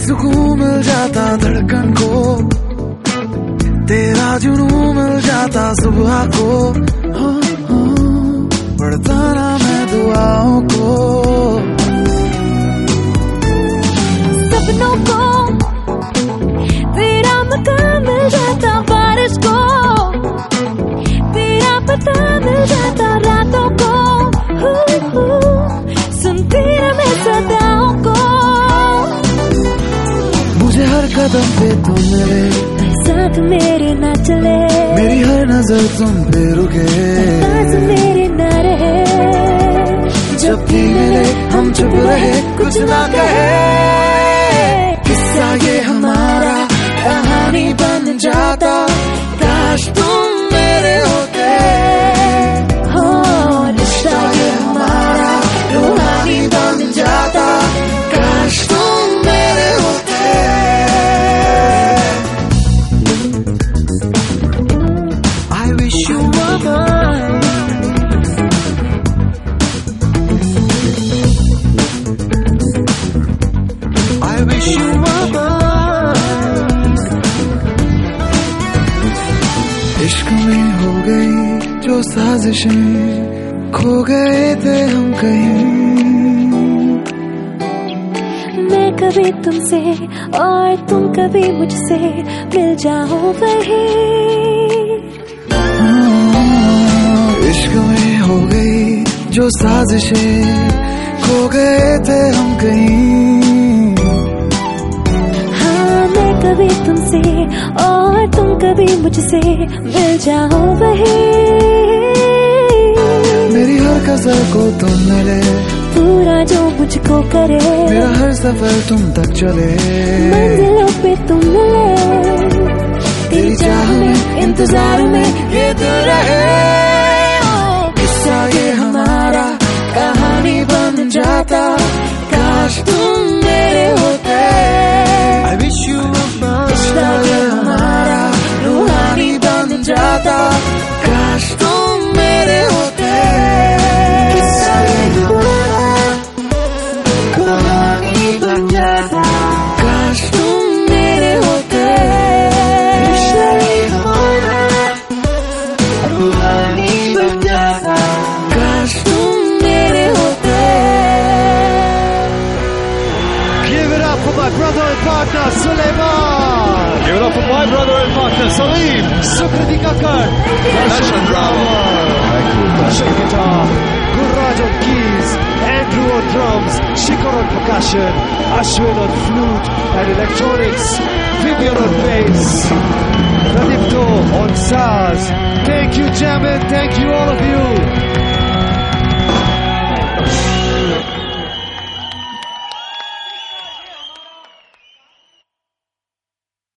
सुकून मिल जाता धड़कन को, तेरा जुनून मिल जाता सुबह को, पढ़ता ना मैं दुआओं को। सपनों को तेरा मकान मिल जाता, बारिश को तेरा पता मिल जाता, रातों को सुनती ना मैं सदाओं को। मुझे हर कदम पे तुम मिले, साथ मेरे ना चले, मेरी हर नजर तुम पे रुके, पास मेरे ना रहे। जब भी मिले हम चुप रहे, कुछ ना कहे। किस्सा ये हमारा कहानी बन जाता, काश तुम मेरे होते। हो रिश्ता ये हमारा रूहानी बन जाता, काश तुम मेरे होते। I wish you were mine. I wish you were mine. इश्क में हो गई जो साजिशें, खो गए थे हम कहीं। मैं कभी तुमसे और तुम कभी मुझसे मिल जाओ वहीं। इश्क में हो गई जो साजिशें, खो गए थे हम कहीं। हाँ मैं कभी तुमसे और तुम कभी मुझसे मिल जाओ वहीं। मेरी हर कसर को तुम मिले, पूरा जो मुझको करे, मेरा हर सफर तुम तक चले। मंजिलों पे तुम मिले, तेरी चाह में इंतजार में ये दिल रहे। किस्सा ये हमारा कहानी बन जाता, काश तुम मेरे होते। I wish you were mine. किस्सा ये हमारा रूहानी बन जाता, काश तुम मेरे होते। किस्सा ये हमारा कहानी बन जाता, काश तुम मेरे होते। किस्सा ये हमारा रूहानी बन जाता, काश तुम मेरे होते। Give it up for my brother and partner Suleiman. Give it up for my brother and partner Salim. Sukriti Kakkar. Darshan Rawal. Darshan guitar. Gurraj on keys. Andrew on drums. Shikhar on percussion. Ashwin on flute and electronics. Vivian on bass. Pradipto on saz. Thank you, Jamin. Thank you